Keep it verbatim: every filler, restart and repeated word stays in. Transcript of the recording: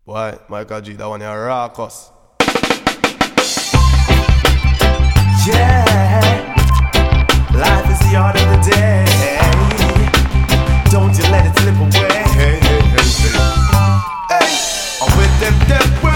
Boy, Michael G, that one here rock us. Yeah, life is the art of the day. Don't you let it slip away. Hey, hey, hey, hey. Hey, I'm with them, them.